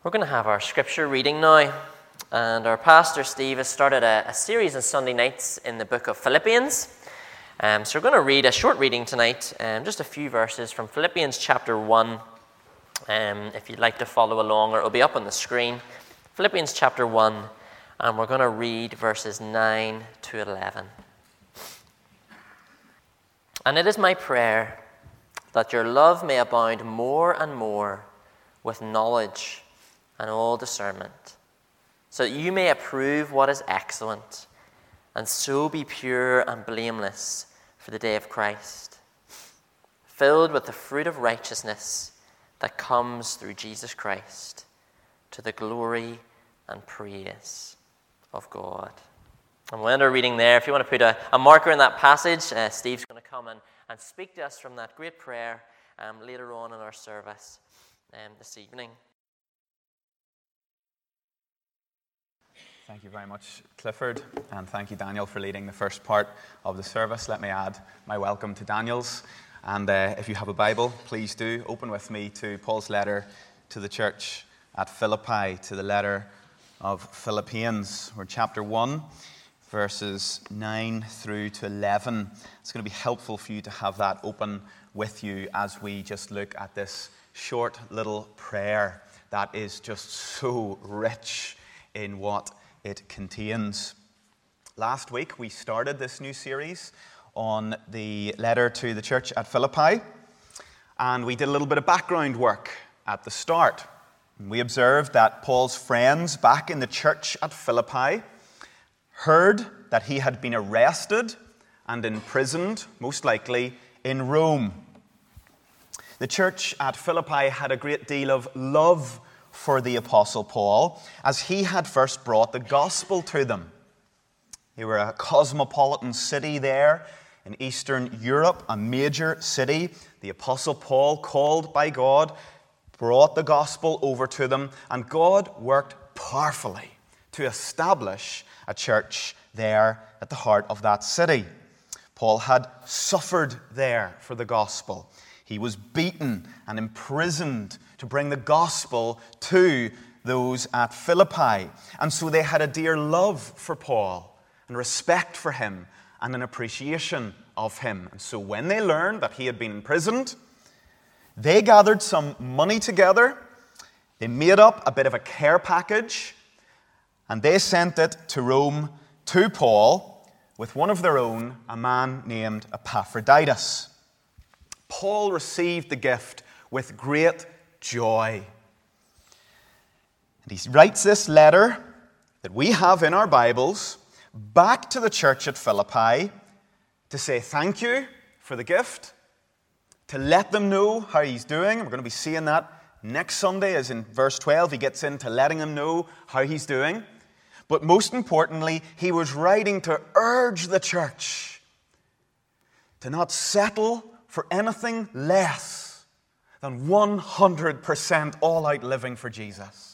We're going to have our scripture reading now, and our pastor Steve has started a series on Sunday nights in the book of Philippians. So we're going to read a short reading tonight, just a few verses from Philippians chapter 1. If you'd like to follow along, or it'll be up on the screen. Philippians chapter 1, and we're going to read verses 9 to 11. And it is my prayer that your love may abound more and more with knowledge and all discernment, so that you may approve what is excellent, and so be pure and blameless for the day of Christ, filled with the fruit of righteousness that comes through Jesus Christ, to the glory and praise of God. And we'll end our reading there. If you want to put a marker in that passage, Steve's going to come and speak to us from that great prayer later on in our service this evening. Thank you very much, Clifford, and thank you, Daniel, for leading the first part of the service. Let me add my welcome to Daniel's. And if you have a Bible, please do open with me to Paul's letter to the church at Philippi, to the letter of Philippians, or chapter 1, verses 9 through to 11. It's going to be helpful for you to have that open with you as we just look at this short little prayer that is just so rich in what it contains. Last week we started this new series on the letter to the church at Philippi, and we did a little bit of background work at the start. We observed that Paul's friends back in the church at Philippi heard that he had been arrested and imprisoned, most likely in Rome. The church at Philippi had a great deal of love for the Apostle Paul, as he had first brought the gospel to them. They were a cosmopolitan city there in Eastern Europe, a major city. The Apostle Paul, called by God, brought the gospel over to them, and God worked powerfully to establish a church there at the heart of that city. Paul had suffered there for the gospel. He was beaten and imprisoned to bring the gospel to those at Philippi. And so they had a dear love for Paul and respect for him and an appreciation of him. And so when they learned that he had been imprisoned, they gathered some money together. They made up a bit of a care package, and they sent it to Rome to Paul with one of their own, a man named Epaphroditus. Paul received the gift with great joy. And he writes this letter that we have in our Bibles back to the church at Philippi to say thank you for the gift, to let them know how he's doing. We're going to be seeing that next Sunday, as in verse 12, he gets into letting them know how he's doing. But most importantly, he was writing to urge the church to not settle for anything less than 100% all-out living for Jesus.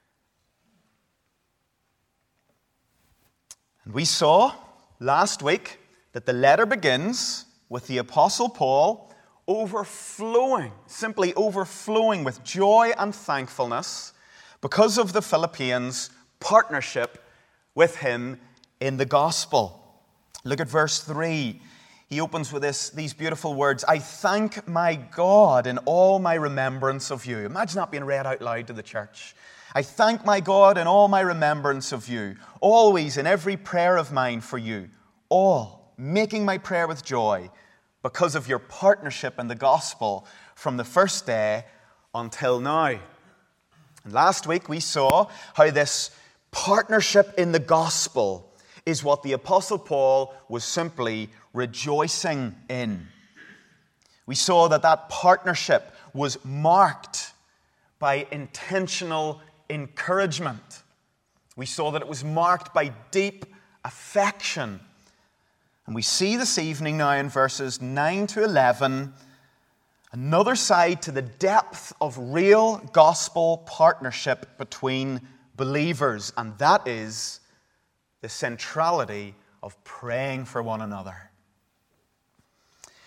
And we saw last week that the letter begins with the Apostle Paul simply overflowing with joy and thankfulness because of the Philippians' partnership with him in the gospel. Look at verse 3. He opens with these beautiful words, I thank my God in all my remembrance of you. Imagine that being read out loud to the church. I thank my God in all my remembrance of you, always in every prayer of mine for you, all making my prayer with joy because of your partnership in the gospel from the first day until now. And last week we saw how this partnership in the gospel is what the Apostle Paul was simply rejoicing in. We saw that partnership was marked by intentional encouragement. We saw that it was marked by deep affection. And we see this evening now in verses 9 to 11 another side to the depth of real gospel partnership between believers, and that is the centrality of praying for one another.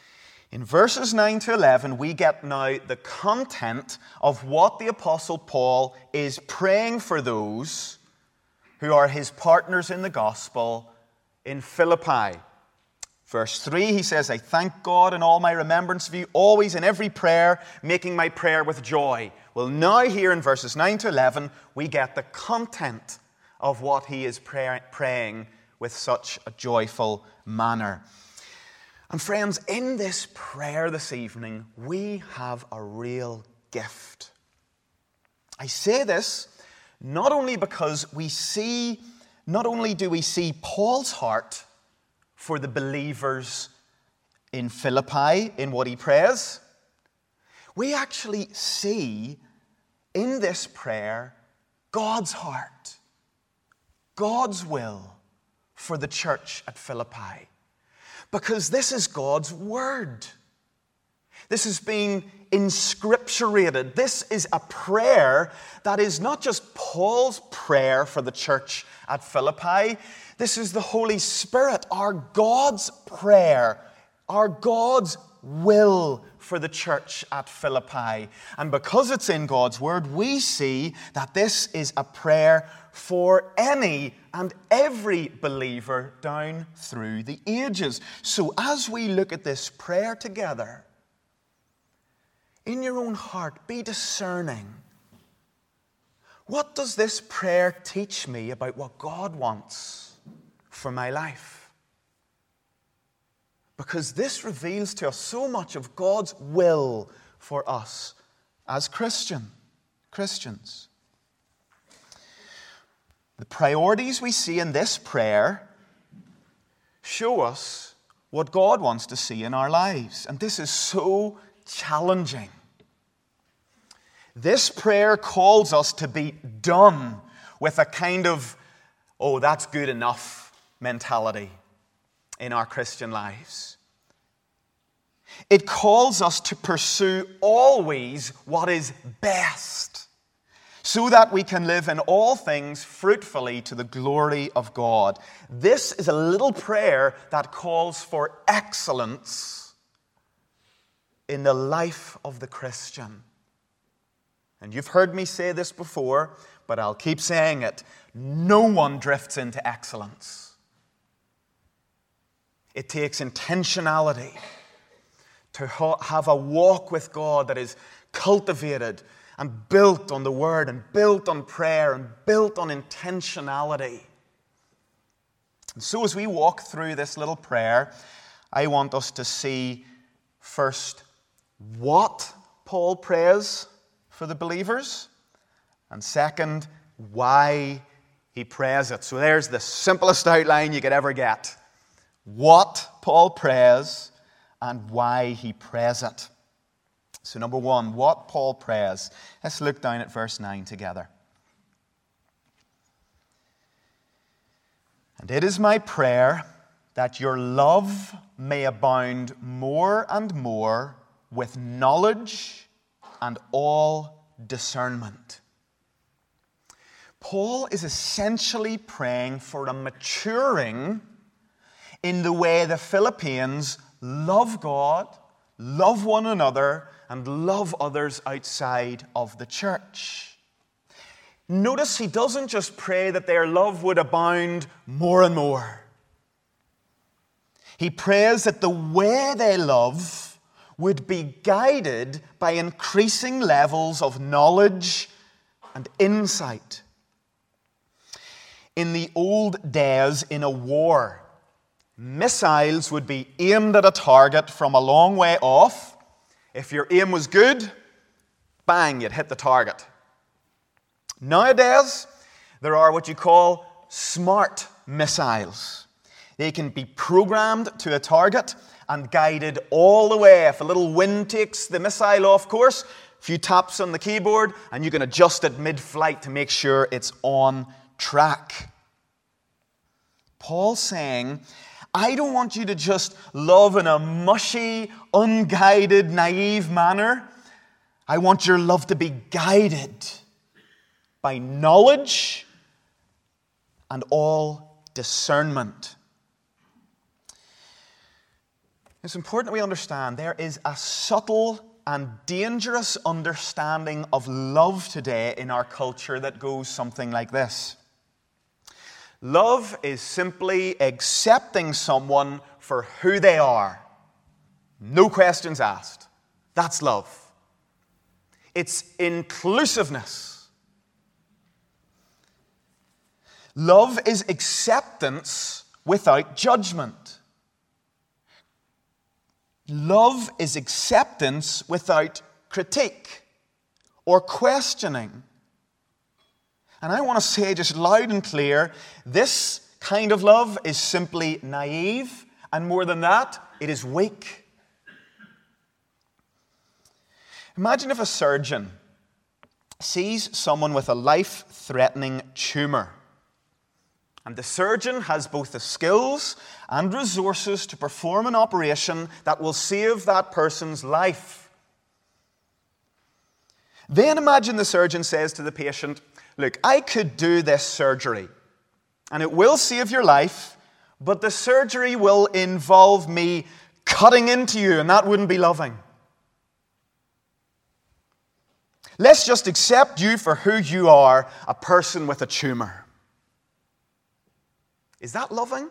In verses 9 to 11, we get now the content of what the Apostle Paul is praying for those who are his partners in the gospel in Philippi. Verse 3, he says, I thank God in all my remembrance of you, always in every prayer, making my prayer with joy. Well, now here in verses 9 to 11, we get the content of what he is praying with such a joyful manner. And friends, in this prayer this evening, we have a real gift. I say this not only because not only do we see Paul's heart for the believers in Philippi in what he prays, we actually see in this prayer God's heart, God's will for the church at Philippi. Because this is God's word. This has been inscripturated. This is a prayer that is not just Paul's prayer for the church at Philippi. This is the Holy Spirit, our God's prayer, our God's will for the church at Philippi. And because it's in God's word, we see that this is a prayer for any and every believer down through the ages. So as we look at this prayer together, in your own heart, be discerning. What does this prayer teach me about what God wants for my life? Because this reveals to us so much of God's will for us as Christians. The priorities we see in this prayer show us what God wants to see in our lives. And this is so challenging. This prayer calls us to be done with a kind of, oh, that's good enough mentality in our Christian lives. It calls us to pursue always what is best, so that we can live in all things fruitfully to the glory of God. This is a little prayer that calls for excellence in the life of the Christian. And you've heard me say this before, but I'll keep saying it. No one drifts into excellence. It takes intentionality to have a walk with God that is cultivated and built on the Word, and built on prayer, and built on intentionality. And so as we walk through this little prayer, I want us to see first what Paul prays for the believers, and second, why he prays it. So there's the simplest outline you could ever get. What Paul prays, and why he prays it. So number one, what Paul prays. Let's look down at verse 9 together. And it is my prayer that your love may abound more and more with knowledge and all discernment. Paul is essentially praying for a maturing in the way the Philippians love God, love one another, and love others outside of the church. Notice he doesn't just pray that their love would abound more and more. He prays that the way they love would be guided by increasing levels of knowledge and insight. In the old days, in a war, missiles would be aimed at a target from a long way off. If your aim was good, bang, you'd hit the target. Nowadays, there are what you call smart missiles. They can be programmed to a target and guided all the way. If a little wind takes the missile off course, a few taps on the keyboard, and you can adjust it mid-flight to make sure it's on track. Paul's saying, I don't want you to just love in a mushy, unguided, naive manner. I want your love to be guided by knowledge and all discernment. It's important that we understand there is a subtle and dangerous understanding of love today in our culture that goes something like this. Love is simply accepting someone for who they are. No questions asked. That's love. It's inclusiveness. Love is acceptance without judgment. Love is acceptance without critique or questioning. And I want to say just loud and clear, this kind of love is simply naive, and more than that, it is weak. Imagine if a surgeon sees someone with a life-threatening tumor, and the surgeon has both the skills and resources to perform an operation that will save that person's life. Then imagine the surgeon says to the patient, look, I could do this surgery, and it will save your life, but the surgery will involve me cutting into you, and that wouldn't be loving. Let's just accept you for who you are, a person with a tumor. Is that loving?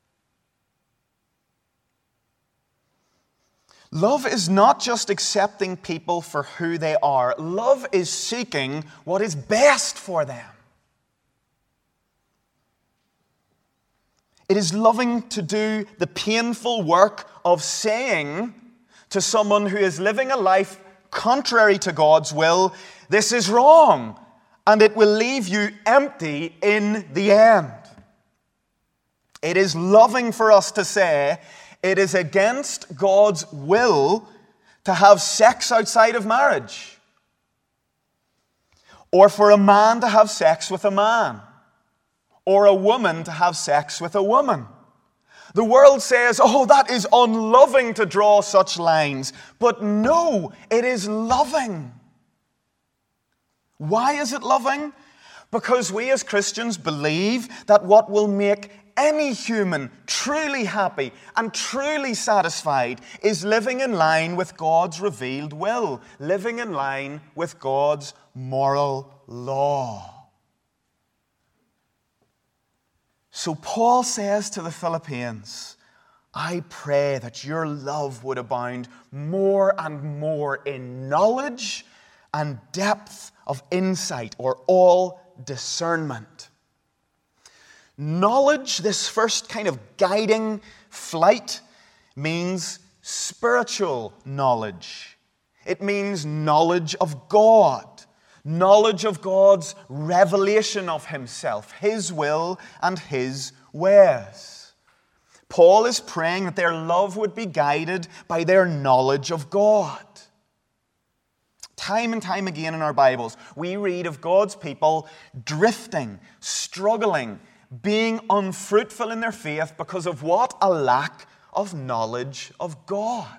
Love is not just accepting people for who they are. Love is seeking what is best for them. It is loving to do the painful work of saying to someone who is living a life contrary to God's will, this is wrong, and it will leave you empty in the end. It is loving for us to say, it is against God's will to have sex outside of marriage, or for a man to have sex with a man, or a woman to have sex with a woman. The world says, oh, that is unloving to draw such lines. But no, it is loving. Why is it loving? Because we as Christians believe that what will make any human truly happy and truly satisfied is living in line with God's revealed will, living in line with God's moral law. So Paul says to the Philippians, I pray that your love would abound more and more in knowledge and depth of insight, or all discernment. Knowledge, this first kind of guiding flight, means spiritual knowledge. It means knowledge of God. Knowledge of God's revelation of Himself, His will and His ways. Paul is praying that their love would be guided by their knowledge of God. Time and time again in our Bibles, we read of God's people drifting, struggling, being unfruitful in their faith because of what? A lack of knowledge of God.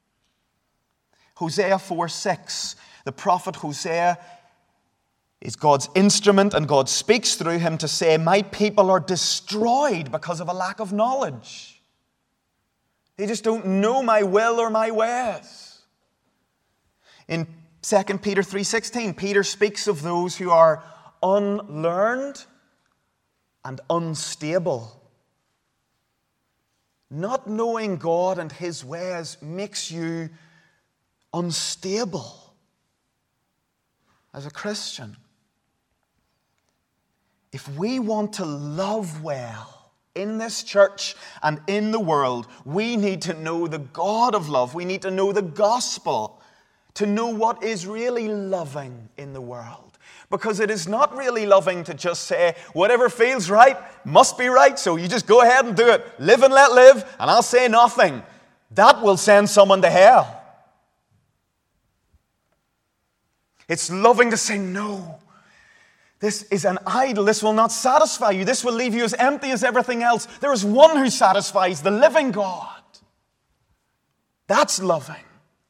Hosea 4:6, the prophet Hosea is God's instrument, and God speaks through him to say, my people are destroyed because of a lack of knowledge. They just don't know my will or my ways. In 2 Peter 3:16, Peter speaks of those who are unlearned and unstable. Not knowing God and His ways makes you unstable as a Christian. If we want to love well in this church and in the world, we need to know the God of love. We need to know the gospel to know what is really loving in the world. Because it is not really loving to just say, whatever feels right must be right, so you just go ahead and do it. Live and let live, and I'll say nothing. That will send someone to hell. It's loving to say, no, this is an idol. This will not satisfy you. This will leave you as empty as everything else. There is one who satisfies, the living God. That's loving.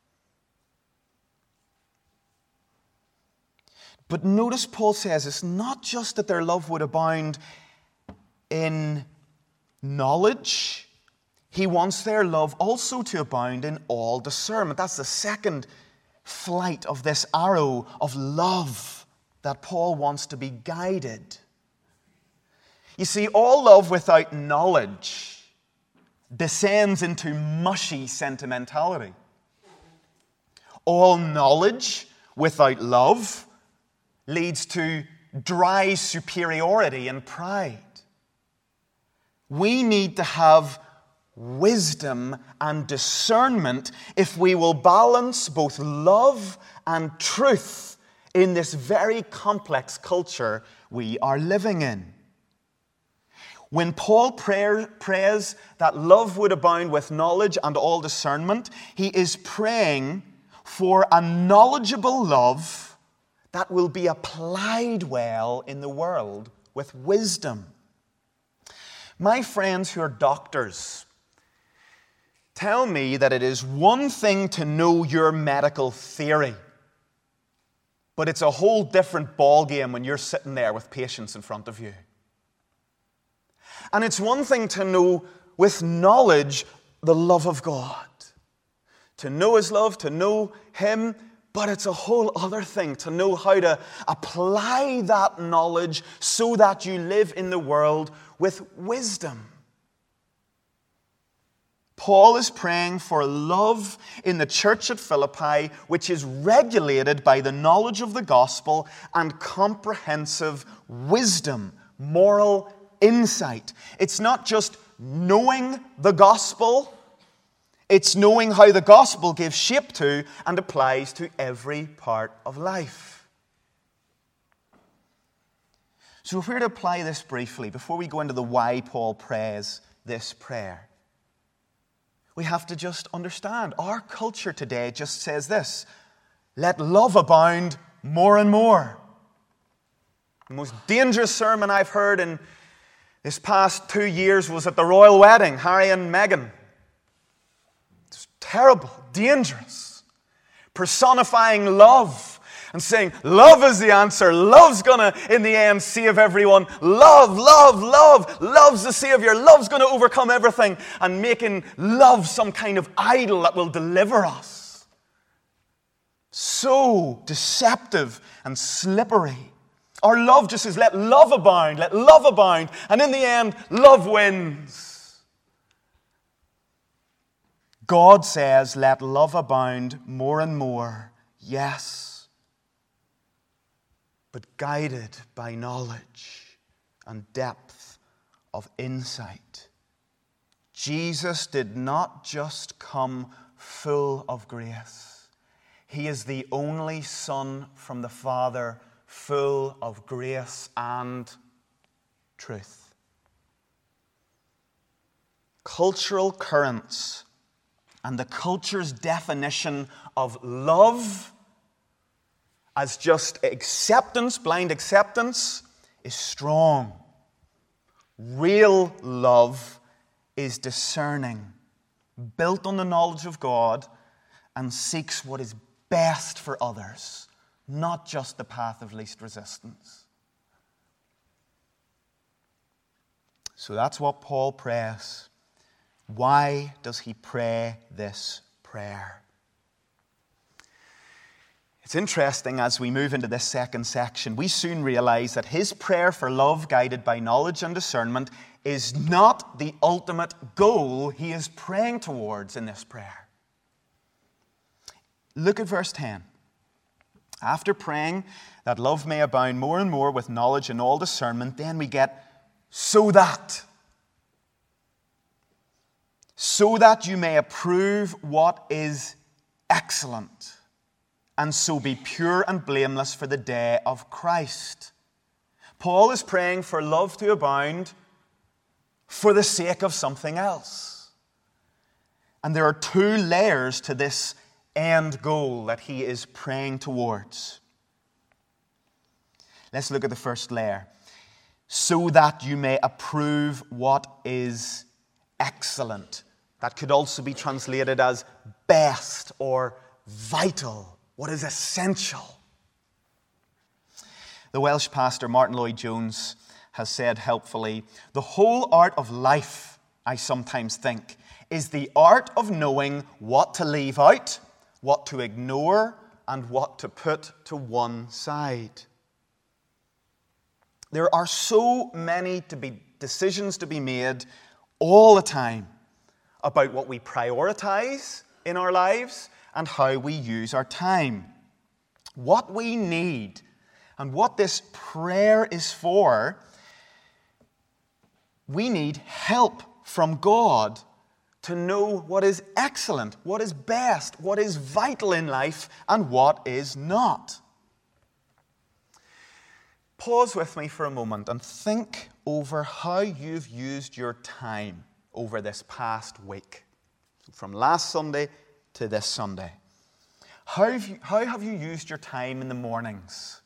But notice Paul says it's not just that their love would abound in knowledge. He wants their love also to abound in all discernment. That's the second flight of this arrow of love that Paul wants to be guided. You see, all love without knowledge descends into mushy sentimentality. All knowledge without love leads to dry superiority and pride. We need to have wisdom and discernment if we will balance both love and truth in this very complex culture we are living in. When Paul prays that love would abound with knowledge and all discernment, he is praying for a knowledgeable love that will be applied well in the world with wisdom. My friends who are doctors tell me that it is one thing to know your medical theory, but it's a whole different ballgame when you're sitting there with patients in front of you. And it's one thing to know with knowledge the love of God, to know His love, to know Him, but it's a whole other thing to know how to apply that knowledge so that you live in the world with wisdom. Paul is praying for love in the church at Philippi, which is regulated by the knowledge of the gospel and comprehensive wisdom, moral insight. It's not just knowing the gospel, it's knowing how the gospel gives shape to and applies to every part of life. So if we were to apply this briefly, before we go into the why Paul prays this prayer, we have to just understand our culture today just says this: let love abound more and more. The most dangerous sermon I've heard in this past 2 years was at the royal wedding, Harry and Meghan. It's terrible, dangerous. Personifying love and saying, love is the answer. Love's going to, in the end, save everyone. Love, love, love. Love's the Savior. Love's going to overcome everything. And making love some kind of idol that will deliver us. So deceptive and slippery. Our love just says, let love abound, let love abound. And in the end, love wins. God says, let love abound more and more. Yes. But guided by knowledge and depth of insight. Jesus did not just come full of grace. He is the only Son from the Father, full of grace and truth. Cultural currents and the culture's definition of love as just acceptance, blind acceptance, is strong. Real love is discerning, built on the knowledge of God, and seeks what is best for others. Not just the path of least resistance. So that's what Paul prays. Why does he pray this prayer? It's interesting as we move into this second section, we soon realize that his prayer for love guided by knowledge and discernment is not the ultimate goal he is praying towards in this prayer. Look at verse 10. After praying that love may abound more and more with knowledge and all discernment, then we get so that you may approve what is excellent, and so be pure and blameless for the day of Christ. Paul is praying for love to abound for the sake of something else. And there are two layers to this end goal that he is praying towards. Let's look at the first layer. So that you may approve what is excellent. That could also be translated as best or vital, what is essential. The Welsh pastor Martin Lloyd-Jones has said helpfully, the whole art of life, I sometimes think, is the art of knowing what to leave out, what to ignore, and what to put to one side. There are so many decisions to be made all the time about what we prioritize in our lives and how we use our time. What we need and what this prayer is for, we need help from God to know what is excellent, what is best, what is vital in life, and what is not. Pause with me for a moment and think over how you've used your time over this past week, from last Sunday to this Sunday. How have you used your time in the mornings?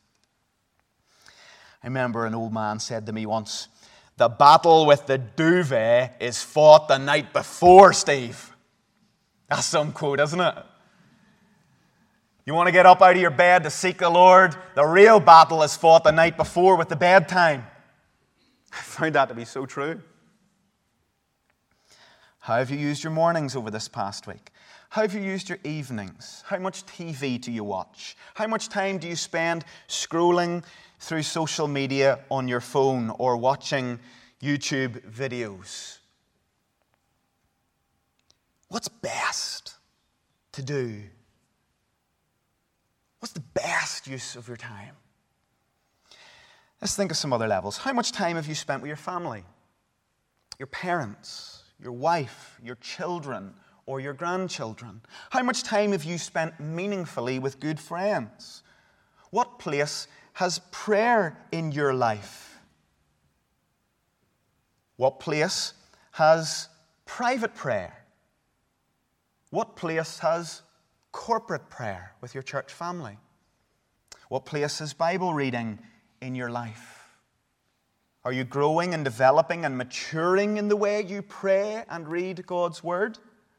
I remember an old man said to me once, "The battle with the duvet is fought the night before, Steve." That's some quote, isn't it? You want to get up out of your bed to seek the Lord? The real battle is fought the night before with the bedtime. I found that to be so true. How have you used your mornings over this past week? How have you used your evenings? How much TV do you watch? How much time do you spend scrolling through social media on your phone or watching YouTube videos? What's best to do? What's the best use of your time? Let's think of some other levels. How much time have you spent with your family? Your parents, your wife, your children, or your grandchildren? How much time have you spent meaningfully with good friends? What place has prayer in your life? What place has private prayer? What place has corporate prayer with your church family? What place is Bible reading in your life? Are you growing and developing and maturing in the way you pray and read God's Word?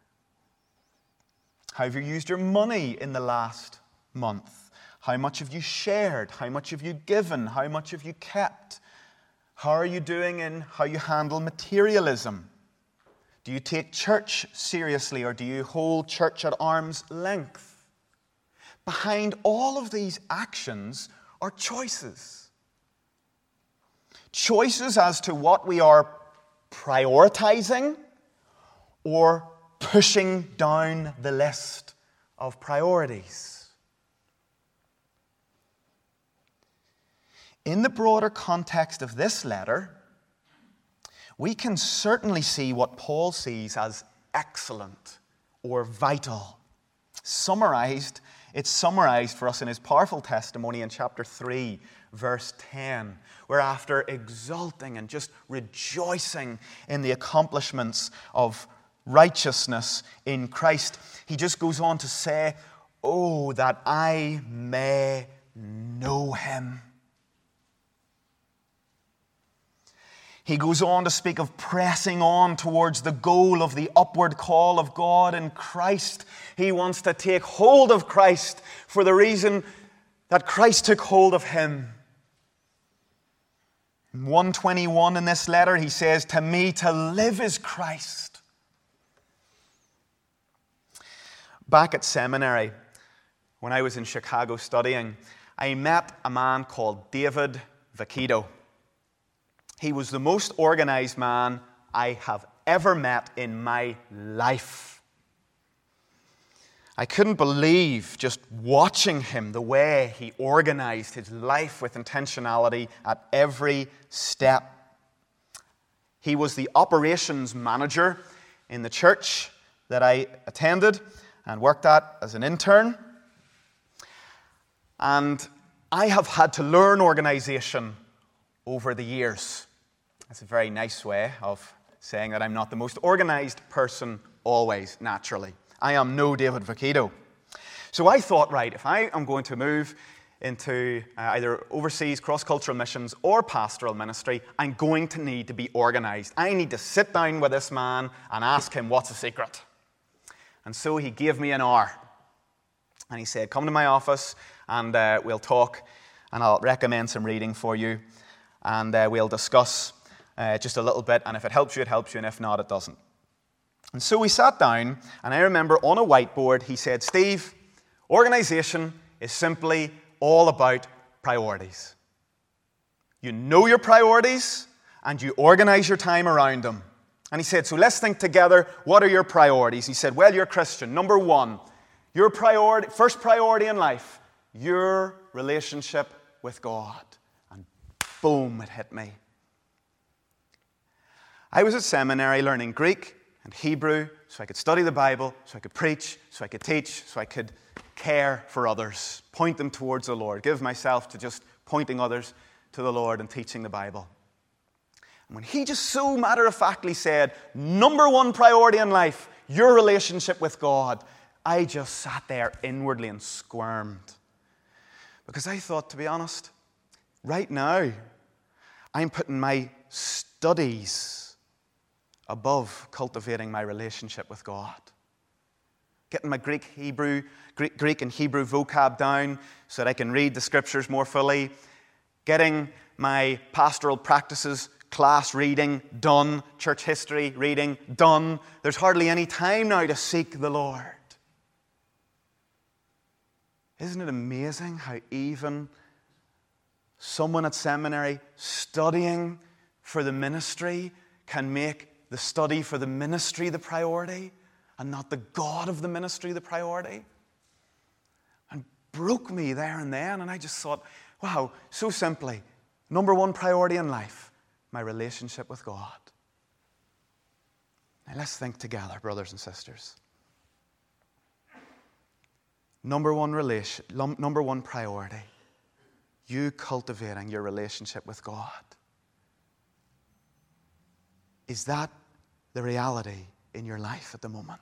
How have you used your money in the last month? How much have you shared? How much have you given? How much have you kept? How are you doing in how you handle materialism? Do you take church seriously, or do you hold church at arm's length? Behind all of these actions are choices. Choices as to what we are prioritizing or pushing down the list of priorities. In the broader context of this letter, we can certainly see what Paul sees as excellent or vital. It's summarized for us in his powerful testimony in chapter 3, verse 10, where after exulting and just rejoicing in the accomplishments of righteousness in Christ, he just goes on to say, "Oh, that I may know him." He goes on to speak of pressing on towards the goal of the upward call of God in Christ. He wants to take hold of Christ for the reason that Christ took hold of him. In 1:21 in this letter, he says, "To me to live is Christ." Back at seminary, when I was in Chicago studying, I met a man called David Vacchito. He was the most organized man I have ever met in my life. I couldn't believe just watching him, the way he organized his life with intentionality at every step. He was the operations manager in the church that I attended and worked at as an intern. And I have had to learn organization over the years. That's a very nice way of saying that I'm not the most organized person always, naturally. I am no David Vacchito. So I thought, right, if I am going to move into either overseas cross-cultural missions or pastoral ministry, I'm going to need to be organized. I need to sit down with this man and ask him what's the secret. And so he gave me an hour. And he said, "Come to my office and we'll talk, and I'll recommend some reading for you, and we'll discuss just a little bit, and if it helps you, it helps you, and if not, it doesn't." And so we sat down, and I remember on a whiteboard, he said, Steve, organization is simply all about priorities. You know your priorities, and you organize your time around them. And he said, so let's think together, what are your priorities? He said, well, you're a Christian. Number one, your priority, first priority in life, your relationship with God. And boom, it hit me. I was at seminary learning Greek and Hebrew so I could study the Bible, so I could preach, so I could teach, so I could care for others, point them towards the Lord, give myself to just pointing others to the Lord and teaching the Bible. And when he just so matter-of-factly said, number one priority in life, your relationship with God, I just sat there inwardly and squirmed. Because I thought, to be honest, right now, I'm putting my studies above cultivating my relationship with God. Getting my Greek and Hebrew vocab down so that I can read the scriptures more fully. Getting my pastoral practices class reading done. Church history reading done. There's hardly any time now to seek the Lord. Isn't it amazing how even someone at seminary studying for the ministry can make the study for the ministry the priority and not the God of the ministry the priority? And broke me there and then, and I just thought, wow, so simply, number one priority in life, my relationship with God. Now let's think together, brothers and sisters. Number one priority, you cultivating your relationship with God. Is that the reality in your life at the moment?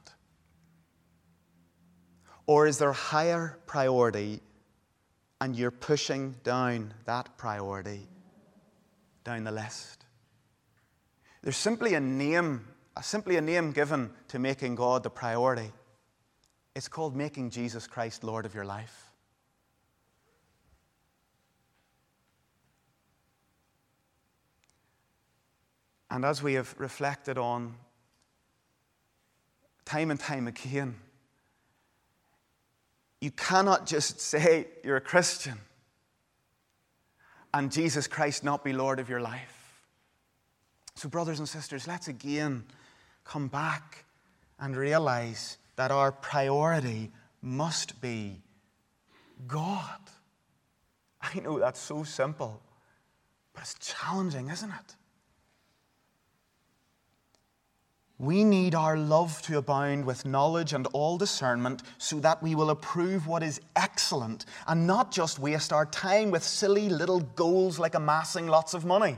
Or is there a higher priority and you're pushing down that priority down the list? There's simply a name given to making God the priority. It's called making Jesus Christ Lord of your life. And as we have reflected on time and time again, you cannot just say you're a Christian and Jesus Christ not be Lord of your life. So brothers and sisters, let's again come back and realize that our priority must be God. I know that's so simple, but it's challenging, isn't it? We need our love to abound with knowledge and all discernment so that we will approve what is excellent and not just waste our time with silly little goals like amassing lots of money.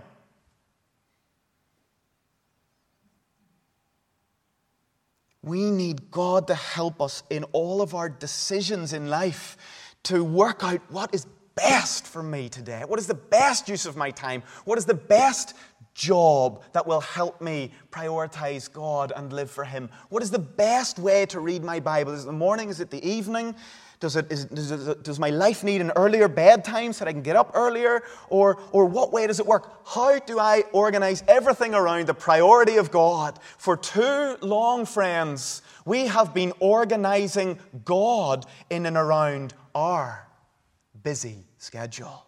We need God to help us in all of our decisions in life to work out what is best for me today. What is the best use of my time? What is the best job that will help me prioritize God and live for Him? What is the best way to read my Bible? Is it the morning? Is it the evening? Does my life need an earlier bedtime so that I can get up earlier? Or what way does it work? How do I organize everything around the priority of God? For too long, friends, we have been organizing God in and around our busy schedule.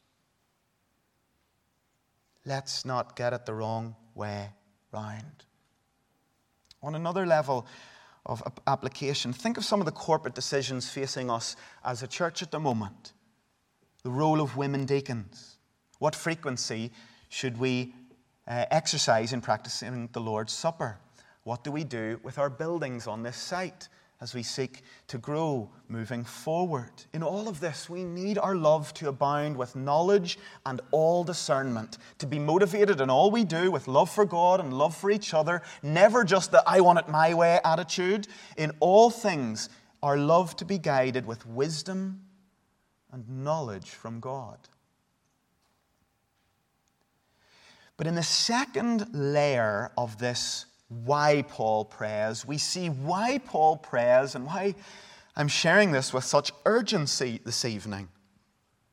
Let's not get it the wrong way round. On another level of application, think of some of the corporate decisions facing us as a church at the moment. The role of women deacons. What frequency should we exercise in practicing the Lord's Supper? What do we do with our buildings on this site as we seek to grow moving forward? In all of this, we need our love to abound with knowledge and all discernment, to be motivated in all we do with love for God and love for each other, never just the I want it my way attitude. In all things, our love to be guided with wisdom and knowledge from God. But in the second layer of this why Paul prays, we see why Paul prays and why I'm sharing this with such urgency this evening.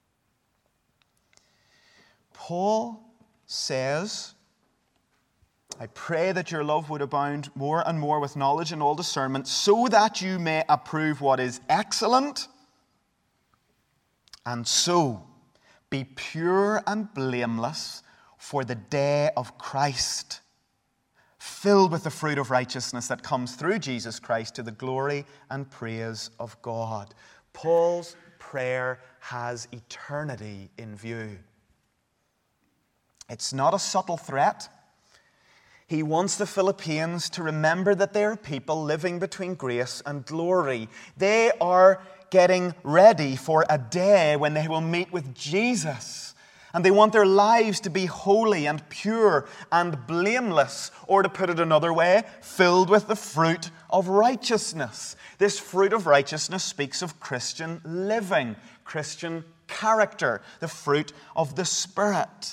Paul says I pray that your love would abound more and more with knowledge and all discernment, so that you may approve what is excellent, and so be pure and blameless for the day of Christ, filled with the fruit of righteousness that comes through Jesus Christ to the glory and praise of God. Paul's prayer has eternity in view. It's not a subtle threat. He wants the Philippians to remember that they are people living between grace and glory. They are getting ready for a day when they will meet with Jesus. And they want their lives to be holy and pure and blameless, or to put it another way, filled with the fruit of righteousness. This fruit of righteousness speaks of Christian living, Christian character, the fruit of the Spirit.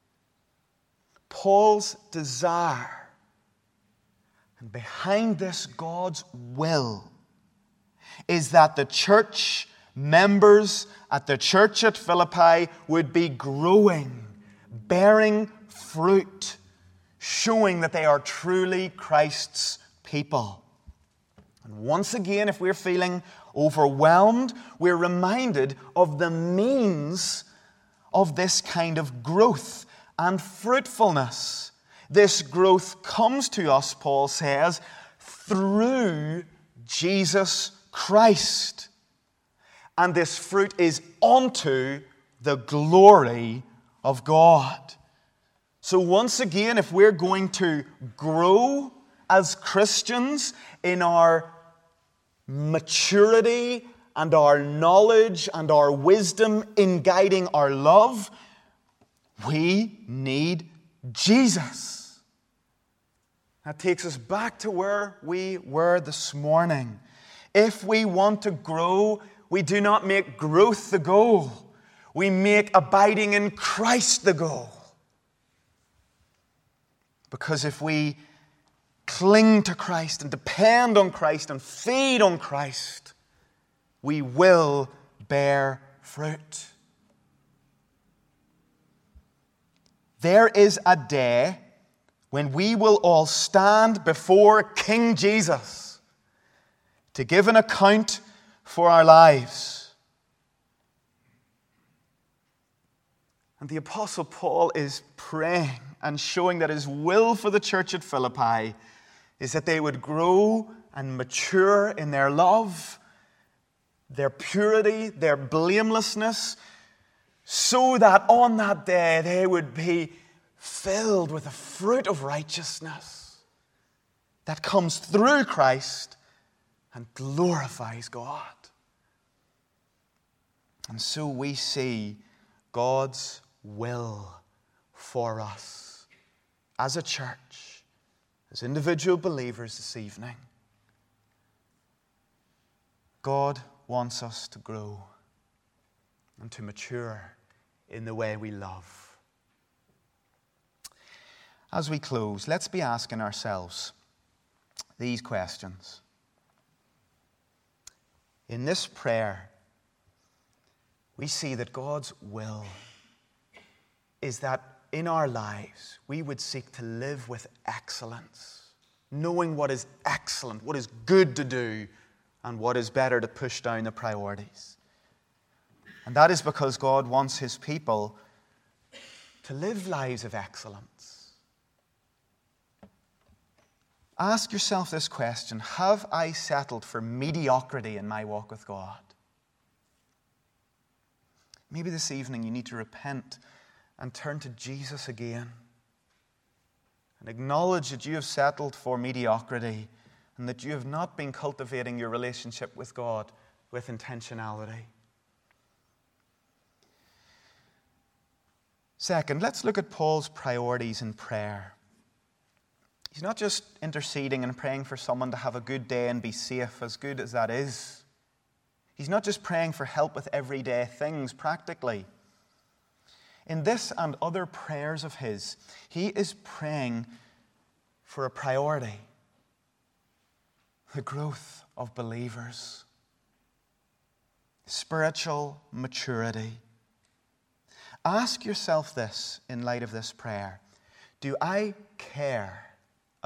Paul's desire, and behind this God's will, is that the church members at the church at Philippi would be growing, bearing fruit, showing that they are truly Christ's people. And once again, if we're feeling overwhelmed, we're reminded of the means of this kind of growth and fruitfulness. This growth comes to us, Paul says, through Jesus Christ. And this fruit is unto the glory of God. So once again, if we're going to grow as Christians in our maturity and our knowledge and our wisdom in guiding our love, we need Jesus. That takes us back to where we were this morning. If we want to grow, we do not make growth the goal. We make abiding in Christ the goal. Because if we cling to Christ and depend on Christ and feed on Christ, we will bear fruit. There is a day when we will all stand before King Jesus to give an account for our lives. And the Apostle Paul is praying and showing that his will for the church at Philippi is that they would grow and mature in their love, their purity, their blamelessness, so that on that day they would be filled with the fruit of righteousness that comes through Christ and glorifies God. And so we see God's will for us as a church, as individual believers this evening. God wants us to grow and to mature in the way we love. As we close, let's be asking ourselves these questions. In this prayer, we see that God's will is that in our lives we would seek to live with excellence, knowing what is excellent, what is good to do, and what is better to push down the priorities. And that is because God wants His people to live lives of excellence. Ask yourself this question: have I settled for mediocrity in my walk with God? Maybe this evening you need to repent and turn to Jesus again and acknowledge that you have settled for mediocrity and that you have not been cultivating your relationship with God with intentionality. Second, let's look at Paul's priorities in prayer. He's not just interceding and praying for someone to have a good day and be safe, as good as that is. He's not just praying for help with everyday things practically. In this and other prayers of his, he is praying for a priority: the growth of believers, spiritual maturity. Ask yourself this in light of this prayer: do I care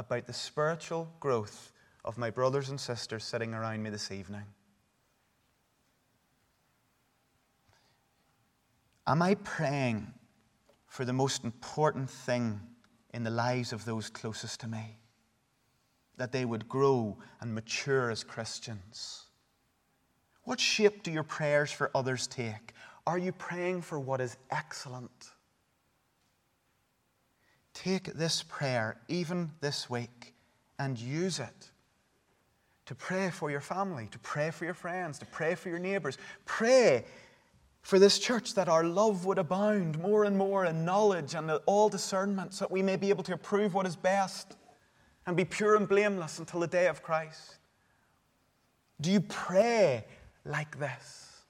about the spiritual growth of my brothers and sisters sitting around me this evening? Am I praying for the most important thing in the lives of those closest to me? That they would grow and mature as Christians. What shape do your prayers for others take? Are you praying for what is excellent? Take this prayer, even this week, and use it to pray for your family, to pray for your friends, to pray for your neighbors. Pray for this church that our love would abound more and more in knowledge and all discernment, so that we may be able to approve what is best and be pure and blameless until the day of Christ. Do you pray like this?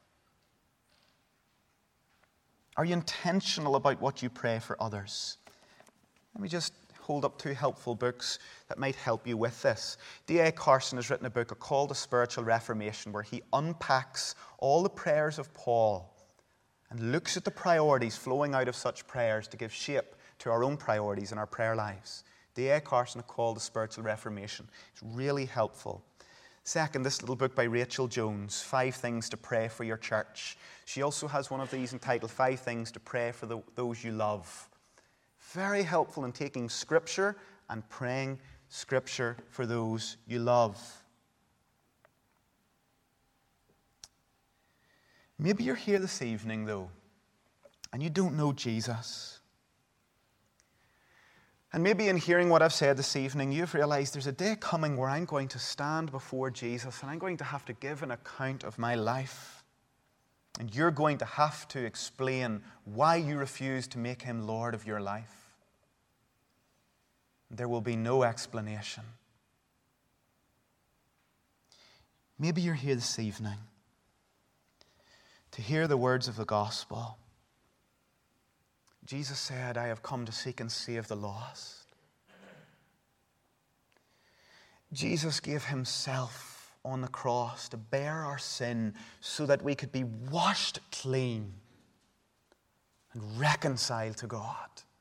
Are you intentional about what you pray for others? Let me just hold up 2 helpful books that might help you with this. D.A. Carson has written a book, A Call to Spiritual Reformation, where he unpacks all the prayers of Paul and looks at the priorities flowing out of such prayers to give shape to our own priorities in our prayer lives. D.A. Carson, A Call to Spiritual Reformation. It's really helpful. Second, this little book by Rachel Jones, 5 Things to Pray for Your Church. She also has one of these entitled 5 Things to Pray for Those You Love. Very helpful in taking Scripture and praying Scripture for those you love. Maybe you're here this evening, though, and you don't know Jesus. And maybe in hearing what I've said this evening, you've realized there's a day coming where I'm going to stand before Jesus and I'm going to have to give an account of my life. And you're going to have to explain why you refused to make him Lord of your life. There will be no explanation. Maybe you're here this evening to hear the words of the gospel. Jesus said, I have come to seek and save the lost. Jesus gave himself on the cross to bear our sin so that we could be washed clean and reconciled to God.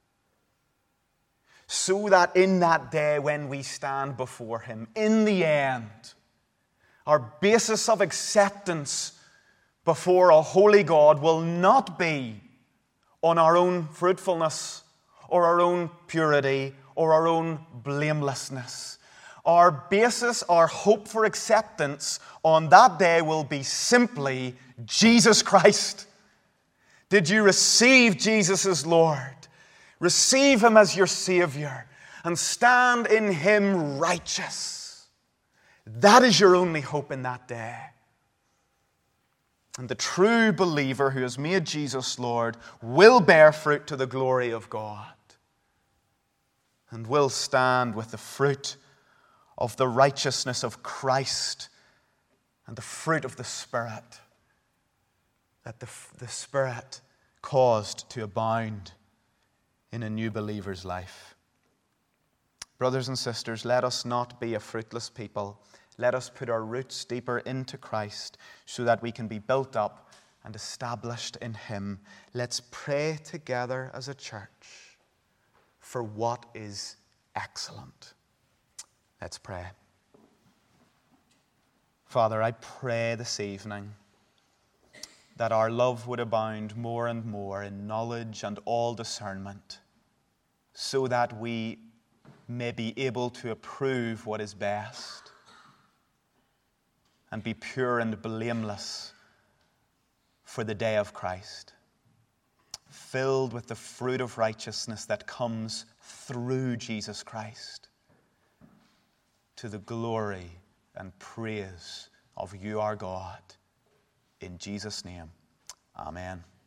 So that in that day when we stand before him, in the end, our basis of acceptance before a holy God will not be on our own fruitfulness or our own purity or our own blamelessness. Our basis, our hope for acceptance on that day will be simply Jesus Christ. Did you receive Jesus as Lord? Receive him as your Savior and stand in him righteous. That is your only hope in that day. And the true believer who has made Jesus Lord will bear fruit to the glory of God and will stand with the fruit of the righteousness of Christ and the fruit of the Spirit that the Spirit caused to abound in a new believer's life. Brothers and sisters, let us not be a fruitless people. Let us put our roots deeper into Christ so that we can be built up and established in him. Let's pray together as a church for what is excellent. Let's pray. Father, I pray this evening that our love would abound more and more in knowledge and all discernment, so that we may be able to approve what is best and be pure and blameless for the day of Christ, filled with the fruit of righteousness that comes through Jesus Christ, to the glory and praise of you, our God. In Jesus' name, amen.